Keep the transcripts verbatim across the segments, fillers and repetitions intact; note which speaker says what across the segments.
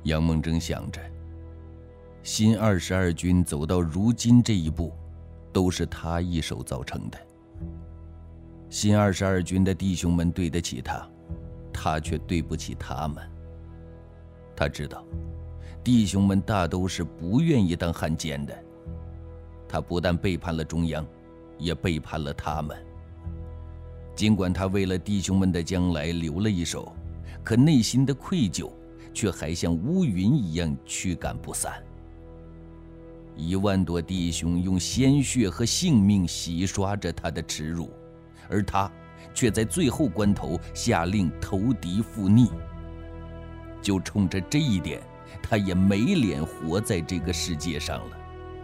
Speaker 1: 杨梦真想着，新二十二军走到如今这一步，都是他一手造成的。新二十二军的弟兄们对得起他，他却对不起他们。他知道，弟兄们大都是不愿意当汉奸的。他不但背叛了中央，也背叛了他们。尽管他为了弟兄们的将来留了一手，可内心的愧疚却还像乌云一样驱赶不散。一万多弟兄用鲜血和性命洗刷着他的耻辱，而他却在最后关头下令投敌复逆。就冲着这一点，他也没脸活在这个世界上了。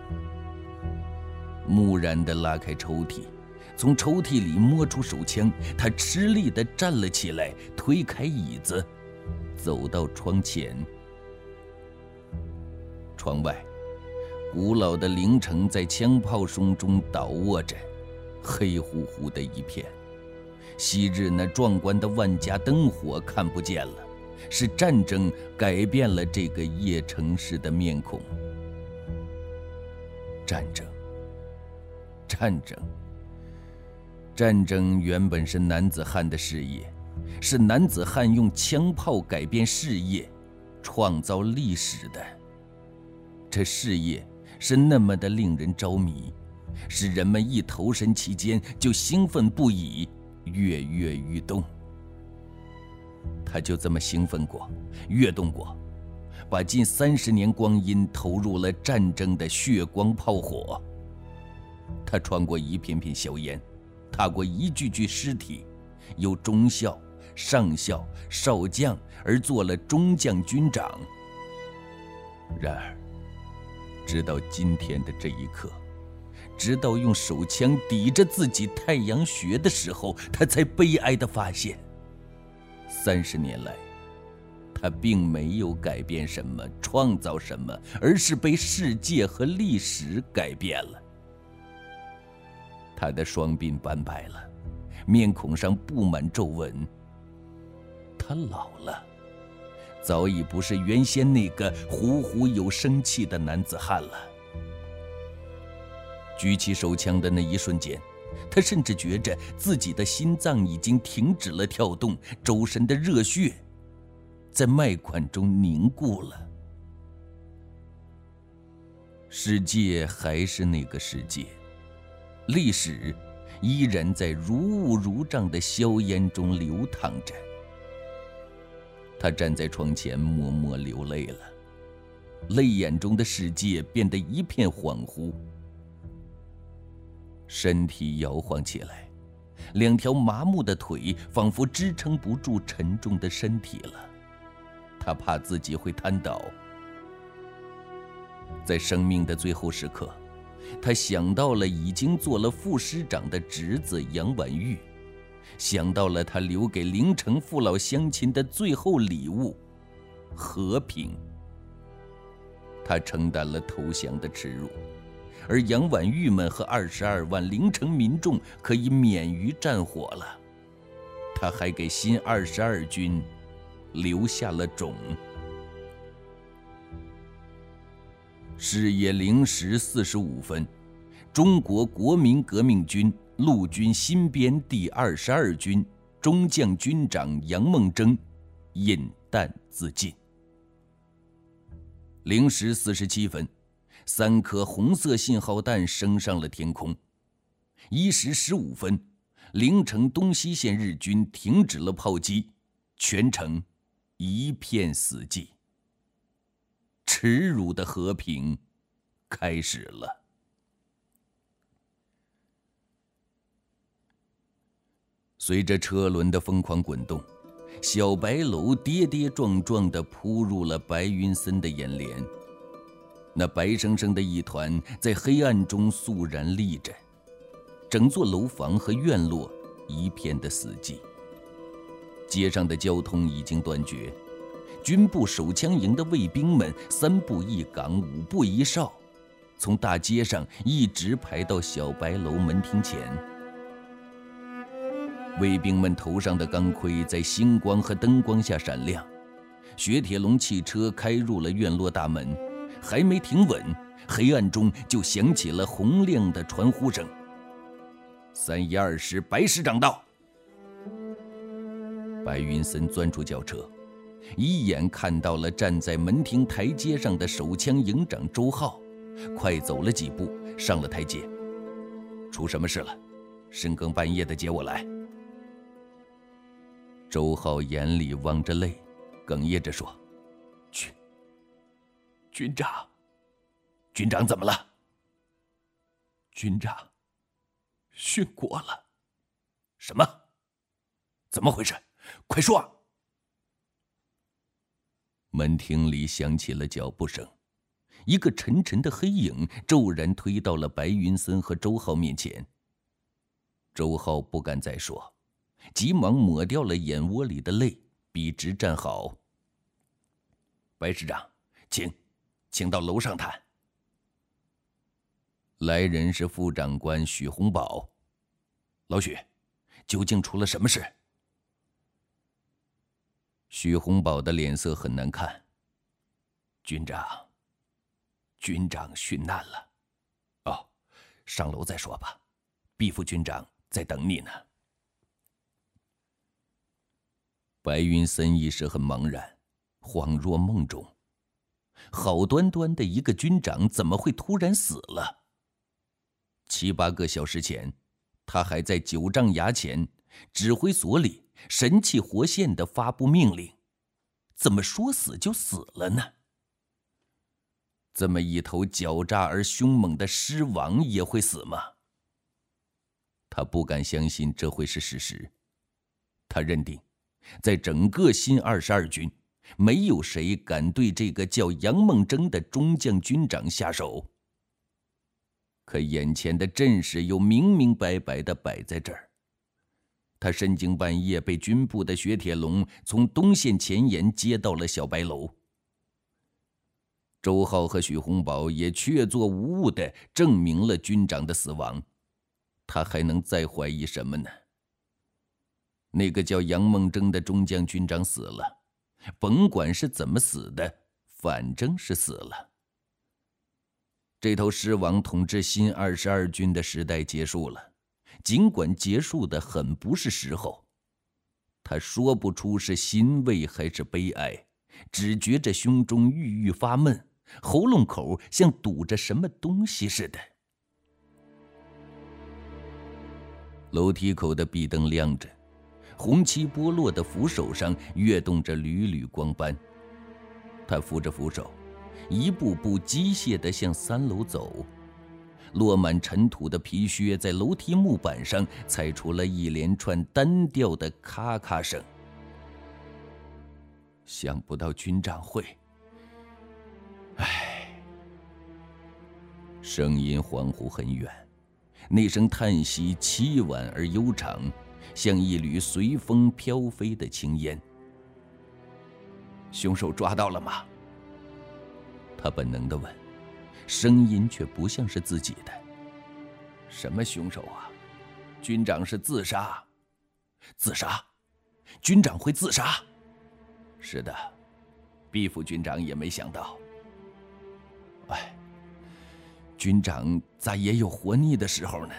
Speaker 1: 木然地拉开抽屉，从抽屉里摸出手枪，他吃力地站了起来，推开椅子，走到窗前。窗外，古老的陵城在枪炮声中倒卧着，黑乎乎的一片。昔日那壮观的万家灯火看不见了，是战争改变了这个夜城市的面孔。战争，战争，战争原本是男子汉的事业，是男子汉用枪炮改变事业、创造历史的。这事业是那么的令人着迷，使人们一投身其间就兴奋不已，跃跃欲动。他就这么兴奋过，跃动过，把近三十年光阴投入了战争的血光炮火。他穿过一片片硝烟，踏过一具具尸体，由中校、上校、少将而做了中将军长。然而，直到今天的这一刻，直到用手枪抵着自己太阳穴的时候，他才悲哀地发现，三十年来，他并没有改变什么，创造什么，而是被世界和历史改变了。他的双鬓斑白了，面孔上布满皱纹。他老了，早已不是原先那个虎虎有生气的男子汉了。举起手枪的那一瞬间，他甚至觉着自己的心脏已经停止了跳动，周身的热血在脉管中凝固了。世界还是那个世界，历史依然在如雾如瘴的硝烟中流淌着。他站在窗前默默流泪了，泪眼中的世界变得一片恍惚。身体摇晃起来，两条麻木的腿仿佛支撑不住沉重的身体了。他怕自己会瘫倒。在生命的最后时刻，他想到了已经做了副师长的侄子杨婉玉，想到了他留给陵城父老乡亲的最后礼物——和平。他承担了投降的耻辱，而杨婉玉们和二十二万陵城民众可以免于战火了。他还给新二十二军留下了种。是夜零时四十五分，中国国民革命军陆军新编第二十二军中将军长杨梦征饮弹自尽。零时四十七分，三颗红色信号弹升上了天空。一时十五分，陵城东西线日军停止了炮击，全城一片死寂。耻辱的和平开始了。随着车轮的疯狂滚动，小白楼跌跌撞撞地扑入了白云森的眼帘。那白生生的一团在黑暗中肃然立着，整座楼房和院落一片的死寂。街上的交通已经断绝，军部手枪营的卫兵们三步一岗，五步一哨，从大街上一直排到小白楼门厅前。卫兵们头上的钢盔在星光和灯光下闪亮， 雪铁龙汽车开入了院落大门，还没停稳，黑暗中就响起了洪亮的传呼声：“三一二师白师长到！”白云森钻出轿车，一眼看到了站在门厅台阶上的手枪营长周浩，快走了几步，上了台阶。出什么事了？深更半夜的接我来。周浩眼里望着泪，哽咽着说：“军军长，军长怎么了？军长殉国了。什么？怎么回事？快说！”门厅里响起了脚步声，一个沉沉的黑影骤然推到了白云森和周浩面前。周浩不敢再说，急忙抹掉了眼窝里的泪，笔直站好。白师长，请，请到楼上谈。来人是副长官许洪宝。老许，究竟出了什么事？许洪宝的脸色很难看。军长，军长殉难了。哦，上楼再说吧，毕副军长在等你呢。白云森一时很茫然，恍若梦中。好端端的一个军长怎么会突然死了？七八个小时前，他还在九丈崖前指挥所里神气活现地发布命令，怎么说死就死了呢？这么一头狡诈而凶猛的狮王也会死吗？他不敢相信这会是事实。他认定，在整个新二十二军，没有谁敢对这个叫杨梦征的中将军长下手。可眼前的阵势又明明白白地摆在这儿。他深更半夜被军部的雪铁龙从东线前沿接到了小白楼。周浩和许洪宝也确凿无误地证明了军长的死亡，他还能再怀疑什么呢？那个叫杨梦征的中将军长死了，甭管是怎么死的，反正是死了。这头狮王统治新二十二军的时代结束了，尽管结束的很不是时候。他说不出是欣慰还是悲哀，只觉着胸中郁郁发闷，喉咙口像堵着什么东西似的。楼梯口的壁灯亮着，红漆剥落的扶手上跃动着缕缕光斑。他扶着扶手，一步步机械地向三楼走。落满尘土的皮靴在楼梯木板上踩出了一连串单调的咔咔声。想不到军长会……唉。声音恍惚很远，那声叹息凄婉而悠长，像一缕随风飘飞的青烟。凶手抓到了吗？他本能地问，声音却不像是自己的。什么凶手啊？军长是自杀。自杀？军长会自杀？是的，毕副军长也没想到。哎，军长咋也有活腻的时候呢？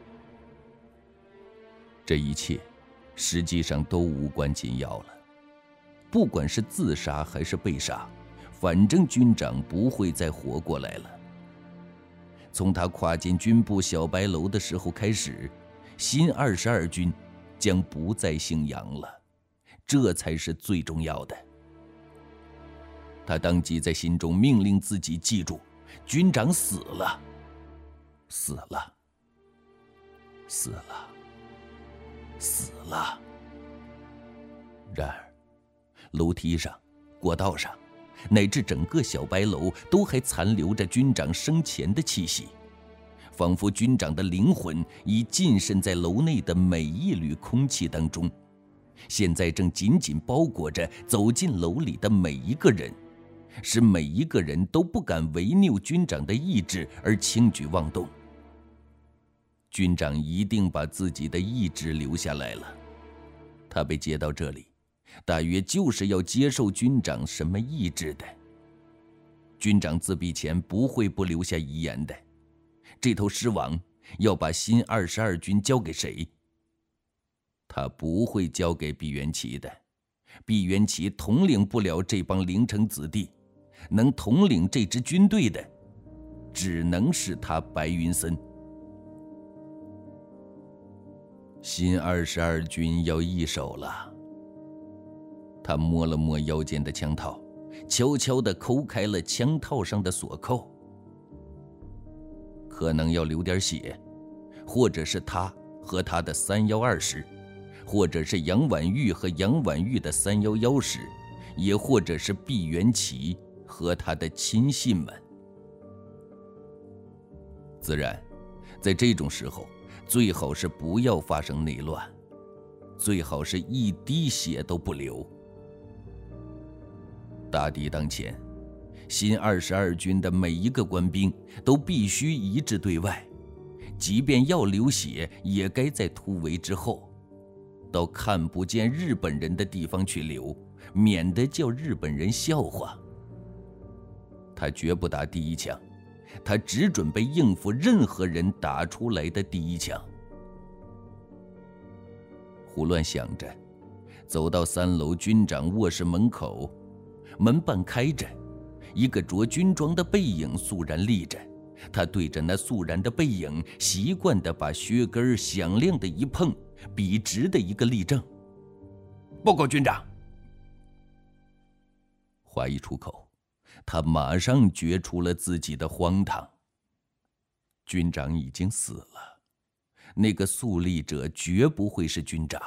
Speaker 1: 这一切实际上都无关紧要了。不管是自杀还是被杀，反正军长不会再活过来了。从他跨进军部小白楼的时候开始，新二十二军将不再姓杨了，这才是最重要的。他当即在心中命令自己记住，军长死了，死了，死了，死了。然而，楼梯上、过道上，乃至整个小白楼都还残留着军长生前的气息，仿佛军长的灵魂已浸渗在楼内的每一缕空气当中，现在正紧紧包裹着走进楼里的每一个人，使每一个人都不敢违拗军长的意志而轻举妄动。军长一定把自己的意志留下来了。他被接到这里， 大约就是要接受军长什么意志的。军长自毙前不会不留下遗言的。这头狮王要把新二十二军交给谁？他不会交给毕元奇的。毕元奇统领不了这帮陵城子弟，能统领这支军队的，只能是他白云森。新二十二军要易手了。他摸了摸腰间的枪套，悄悄地抠开了枪套上的锁扣。可能要流点血，或者是他和他的三幺二师，或者是杨婉玉和杨婉玉的三幺幺师，也或者是毕元奇和他的亲信们。自然，在这种时候，最好是不要发生内乱，最好是一滴血都不流。大敌当前，新二十二军的每一个官兵都必须一致对外，即便要流血，也该在突围之后，到看不见日本人的地方去流，免得叫日本人笑话。他绝不打第一枪，他只准备应付任何人打出来的第一枪。胡乱想着，走到三楼军长卧室门口，门半开着，一个着军装的背影肃然立着。他对着那肃然的背影，习惯地把靴跟响亮的一碰，笔直的一个立正。报告军长。话一出口，他马上觉出了自己的荒唐。军长已经死了，那个肃立者绝不会是军长。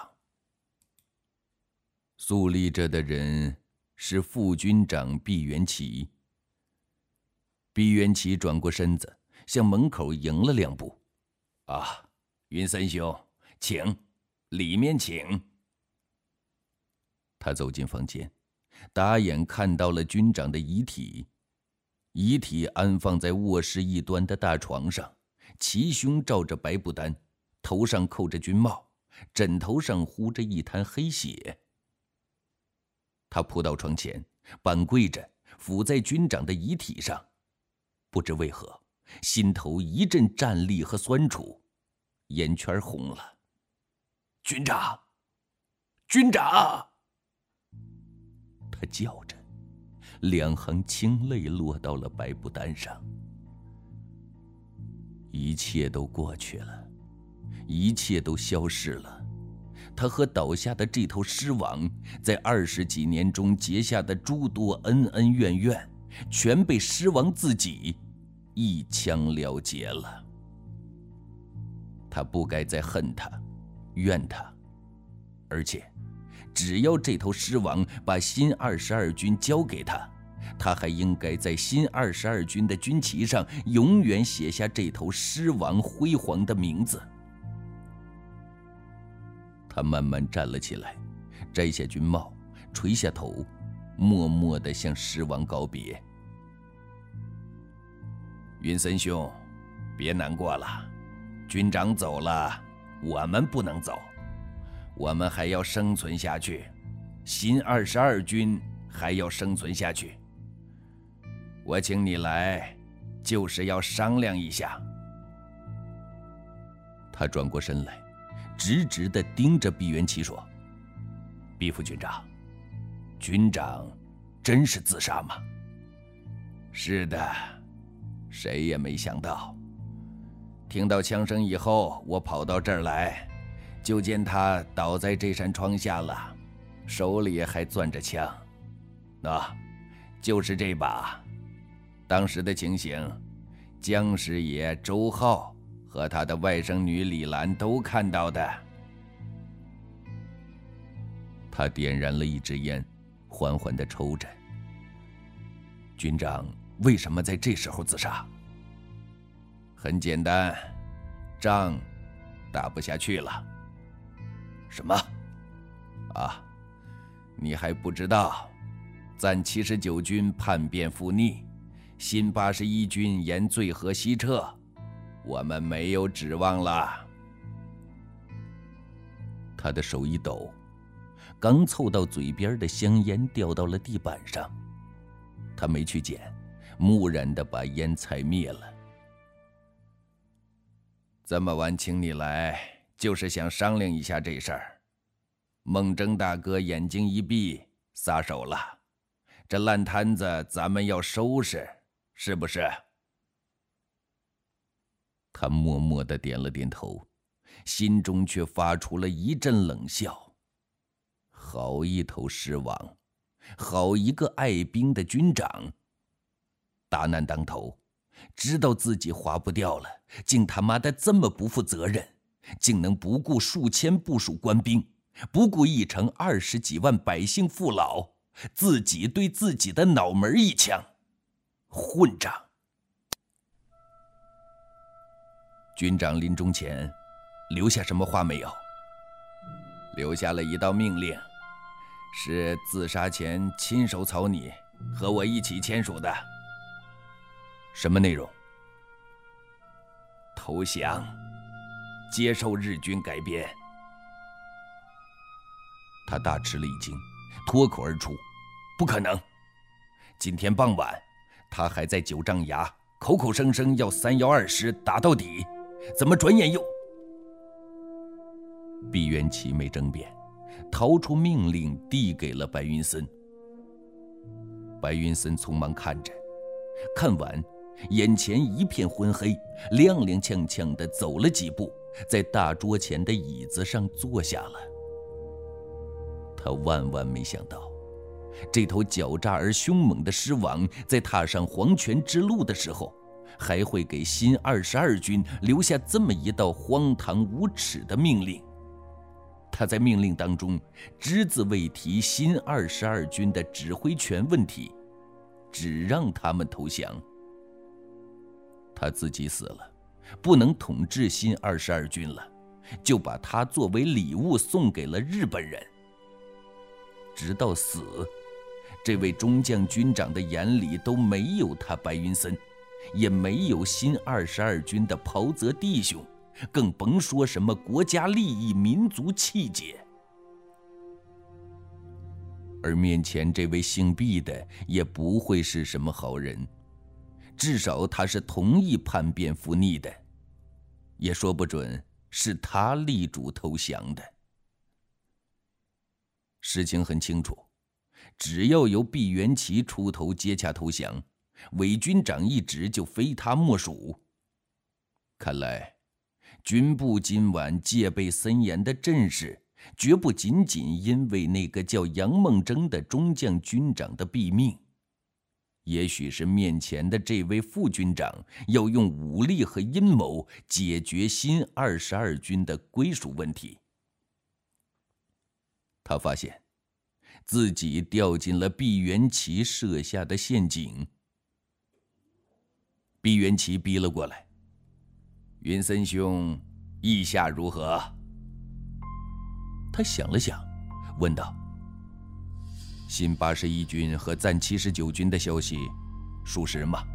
Speaker 1: 肃立着的人是副军长毕元奇。毕元奇转过身子，向门口迎了两步。啊，云森兄，请，里面请。他走进房间，打眼看到了军长的遗体。遗体安放在卧室一端的大床上，齐胸罩着白布单，头上扣着军帽，枕头上糊着一滩黑血。他扑到床前，半跪着，伏在军长的遗体上。不知为何，心头一阵战栗和酸楚，眼圈红了。军长，军长！他叫着，两行清泪落到了白布单上。一切都过去了，一切都消失了。他和倒下的这头狮王，在二十几年中结下的诸多恩恩怨怨，全被狮王自己一枪了结了。他不该再恨他，怨他，而且，只要这头狮王把新二十二军交给他，他还应该在新二十二军的军旗上永远写下这头狮王辉煌的名字。他慢慢站了起来，摘下军帽，垂下头，默默地向狮王告别。云森兄，别难过了，军长走了，我们不能走，我们还要生存下去，新二十二军还要生存下去。我请你来，就是要商量一下。他转过身来，直直地盯着毕元奇说：“毕副军长，军长真是自杀吗？”“是的。”谁也没想到，听到枪声以后，我跑到这儿来，就见他倒在这扇窗下了，手里还攥着枪。啊，就是这把。当时的情形，江师爷、周浩和他的外甥女李兰都看到的。他点燃了一支烟，缓缓地抽着。军长为什么在这时候自杀？很简单，仗打不下去了。什么？啊，你还不知道，暂七十九军叛变复逆，新八十一军沿醉河西撤，我们没有指望了。他的手一抖， 刚凑到嘴边的香烟掉到了地板上，他没去捡，木然地把烟踩灭了。这么晚请你来，就是想商量一下这事儿。孟征大哥眼睛一闭，撒手了，这烂摊子咱们要收拾，是不是？他默默地点了点头，心中却发出了一阵冷笑。好一头狮王，好一个爱兵的军长。大难当头，知道自己划不掉了，竟他妈的这么不负责任，竟能不顾数千部属官兵，不顾一城二十几万百姓父老，自己对自己的脑门一枪。混账！军长临终前留下什么话没有？留下了一道命令，是自杀前亲手草拟，和我一起签署的。什么内容？投降，接受日军改编。他大吃了一惊，脱口而出：“不可能！”今天傍晚，他还在九丈崖口口声声要三幺二师打到底，怎么转眼又……毕元奇没争辩，掏出命令递给了白云森。白云森匆忙看着，看完，眼前一片昏黑，踉踉跄跄地走了几步，在大桌前的椅子上坐下了。他万万没想到，这头狡诈而凶猛的狮王在踏上黄泉之路的时候，还会给新二十二军留下这么一道荒唐无耻的命令。他在命令当中只字未提新二十二军的指挥权问题，只让他们投降。他自己死了，不能统治新二十二军了，就把他作为礼物送给了日本人。直到死，这位中将军长的眼里都没有他白云森，也没有新二十二军的袍泽弟兄，更甭说什么国家利益、民族气节。而面前这位姓毕的也不会是什么好人，至少他是同意叛变服逆的，也说不准是他力主投降的。事情很清楚，只要由毕元奇出头接洽投降，伪军长一职就非他莫属。看来军部今晚戒备森严的阵势，绝不仅仅因为那个叫杨孟征的中将军长的毙命，也许是面前的这位副军长要用武力和阴谋解决新二十二军的归属问题。他发现自己掉进了毕元奇设下的陷阱。毕元奇逼了过来：“云森兄，意下如何？”他想了想，问道：“新八十一军和暂七十九军的消息属实吗？”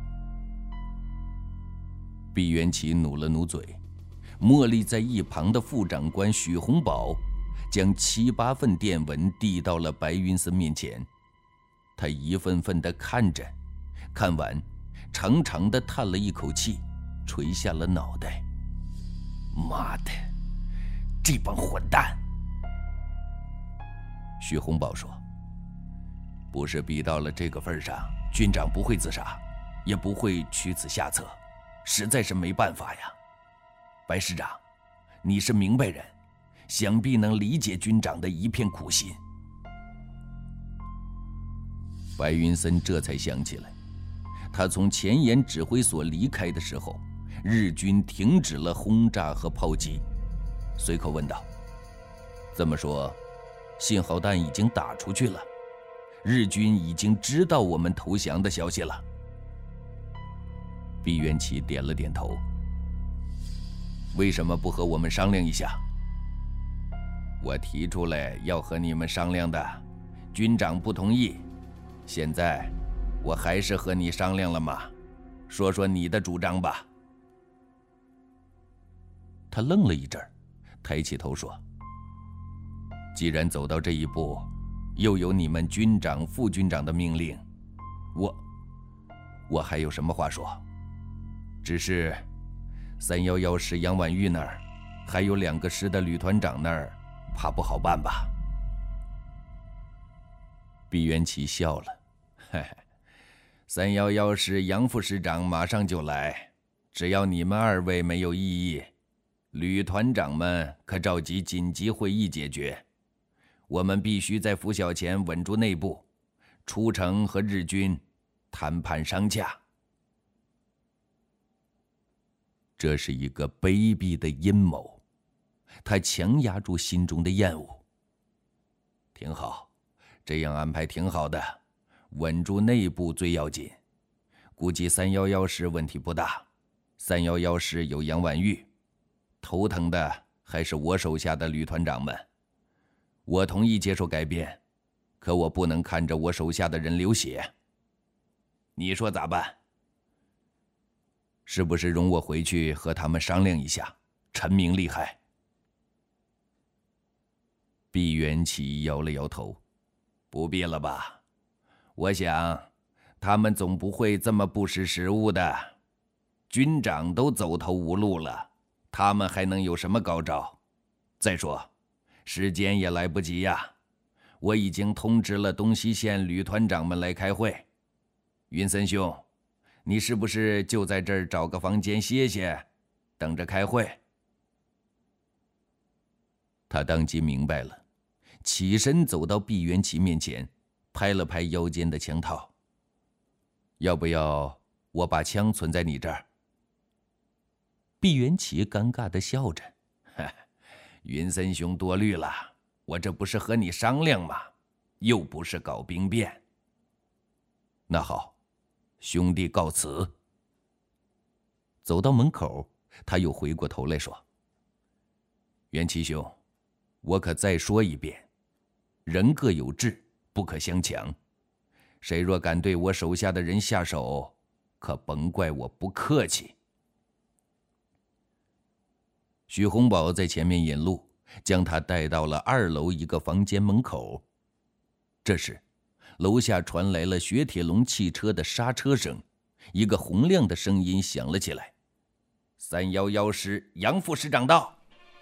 Speaker 1: 毕元奇努了努嘴，默立在一旁的副长官许洪宝将七八份电文递到了白云森面前，他一份份地看着，看完，长长的叹了一口气，垂下了脑袋。妈的，这帮混蛋！许洪宝说：“不是逼到了这个份上，军长不会自杀，也不会取此下策，实在是没办法呀。白师长，你是明白人，想必能理解军长的一片苦心。”白云森这才想起来，他从前沿指挥所离开的时候，日军停止了轰炸和炮击，随口问道：“这么说，信号弹已经打出去了，日军已经知道我们投降的消息了？”毕元奇点了点头。为什么不和我们商量一下？我提出来要和你们商量的，军长不同意。现在，我还是和你商量了吗？说说你的主张吧。他愣了一阵，抬起头说：“ 既然走到这一步，又有你们军长、副军长的命令，我我还有什么话说？只是三一一师杨婉玉那儿，还有两个师的旅团长那儿，怕不好办吧？毕元奇笑了，嘿嘿，三一一师杨副师长马上就来，只要你们二位没有异议，旅团长们可召集紧急会议解决。我们必须在拂晓前稳住内部，出城和日军谈判商洽。这是一个卑鄙的阴谋，他强压住心中的厌恶。挺好，这样安排挺好的，稳住内部最要紧。估计三一一师问题不大，三一一师有杨婉玉，头疼的还是我手下的旅团长们。我同意接受改变，可我不能看着我手下的人流血。你说咋办？是不是容我回去和他们商量一下，陈明利害？毕元奇摇了摇头，不必了吧？我想，他们总不会这么不识时务的。军长都走投无路了，他们还能有什么高招？再说，时间也来不及呀！我已经通知了东西线旅团长们来开会。云森兄，你是不是就在这儿找个房间歇歇，等着开会？他当即明白了，起身走到毕元奇面前，拍了拍腰间的枪套。要不要我把枪存在你这儿？毕元奇尴尬地笑着，云森兄多虑了，我这不是和你商量吗？又不是搞兵变。那好，兄弟告辞。走到门口，他又回过头来说：元奇兄，我可再说一遍，人各有志，不可相强。谁若敢对我手下的人下手，可甭怪我不客气。许洪宝在前面引路，将他带到了二楼一个房间门口。这时，楼下传来了雪铁龙汽车的刹车声，一个洪亮的声音响了起来：三一一师杨副师长到。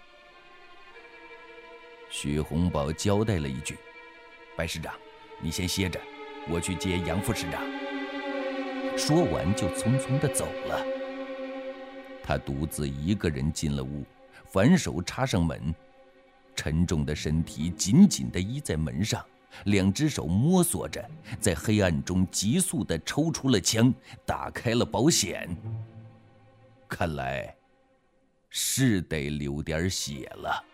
Speaker 1: 许洪宝交代了一句：白师长，你先歇着，我去接杨副师长。说完就匆匆地走了。他独自一个人进了屋，反手插上门，沉重的身体紧紧地依在门上，两只手摸索着，在黑暗中急速地抽出了枪，打开了保险。看来是得流点血了。